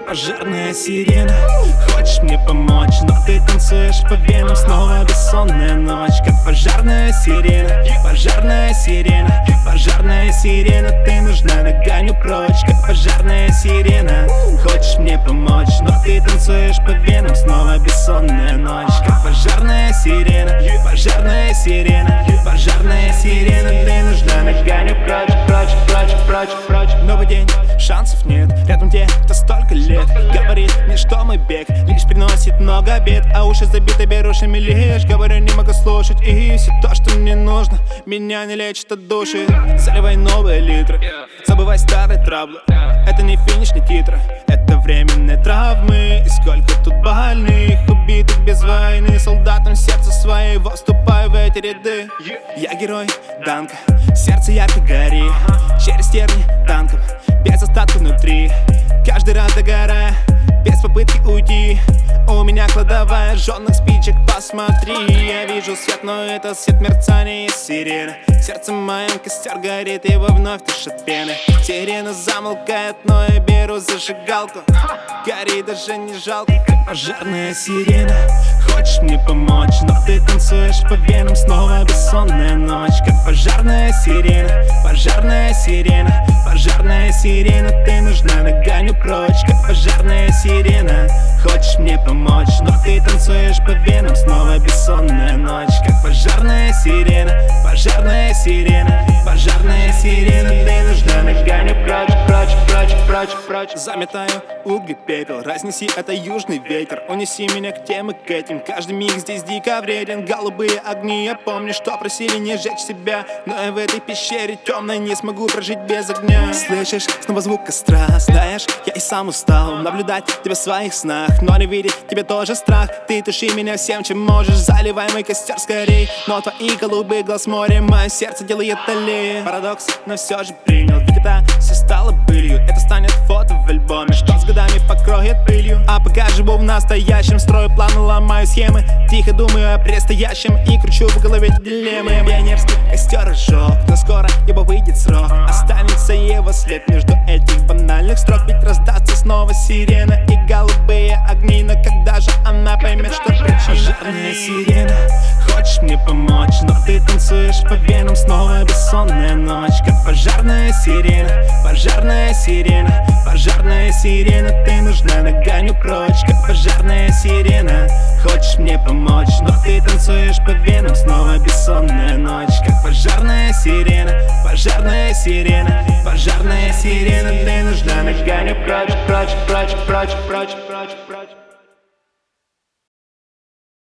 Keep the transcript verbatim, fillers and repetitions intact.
пожарная сирена. Хочешь мне помочь, но ты танцуешь по венам. Снова бессонная ночь, как пожарная сирена. Пожарная сирена, пожарная сирена. Ты нужна, нагоню прочь, как пожарная сирена. Хочешь мне помочь, но ты танцуешь по венам. Снова бессонная ночь, как пожарная сирена. Пожарная сирена, пожарная сирена. Ты нужна, нагоню прочь, прочь, прочь, прочь, прочь. Новый день, шансов нет. Рядом те, кто столько лет говорит мне, что мой бег лишь приносит много бед, а уши забиты берушами лишь. Говорю, не могу слушать, и все то, что мне нужно, меня не лечит от души. Заливай новые литры, забывай старые траблы. Это не финиш, не титры, это временные травмы. И сколько тут больных, убитых без войны. Солдатам сердца своего вступаю в эти ряды. Я герой Данка, сердце ярко гори. Через терни танком, без остатка внутри. Каждый раз догорая, без попытки уйти. У меня кладовая жжёных спичек, посмотри. Я вижу свет, но это свет мерцания и сирены. Сердце моим костер горит, его вновь тушит пены. Сирена замолкает, но я беру зажигалку. Гори, даже не жалко, как пожарная сирена. Хочешь мне помочь, но ты танцуешь по венам. Снова бессонная ночь, как пожарная сирена. Пожарная сирена, пожарная сирена. Ты нужна, нагоню прочь, как пожарная сирена. Хочешь мне помочь, но ты танцуешь по венам. Снова бессонная ночь, как пожарная сирена. Пожарная сирена, пожарная сирена. Ты нужна, нагоню прочь, прочь, прочь, прочь, прочь. Заметаю угли, пепел, разнеси это южный ветер. Унеси меня к тем и к этим. Каждый миг здесь дико вреден. Голубые огни, я помню, что просили не сжечь себя. Но я в этой пещере темной не смогу прожить без огня. Слышишь, снова звук костра. Знаешь, я и сам устал наблюдать тебя в своих снах, но не видеть тебе тоже страх. Ты туши меня всем, чем можешь. Заливай мой костер скорей. Но твои голубые глаз море мое сердце делает аллеи. Парадокс, но все же принял. Ведь это все стало былью. Это станет фото в альбоме, что с годами покроет пылью. А пока живу в настоящем, строю планы, ломаю схемы. Тихо думаю о предстоящем и кручу в голове дилеммы. Пионерский костер разжег, но скоро ибо выйдет срок. Останется его след между этих банальных строк. Ведь раздастся снова сирена и голубые огни. Но когда же она поймет, что причина? Пожарная сирена. Хочешь мне помочь, но ты танцуешь по венам. Снова бессонная ночь, как пожарная сирена. Пожарная сирена, пожарная сирена. Ты нужна, нагоню прочь, как пожарная сирена. Хочешь мне помочь, но ты танцуешь по венам. Снова бессонная ночь, как пожарная сирена. Пожарная сирена, пожарная сирена. Ты нужна, нагоню прочь, прочь, прочь, прочь, прочь, прочь, прочь.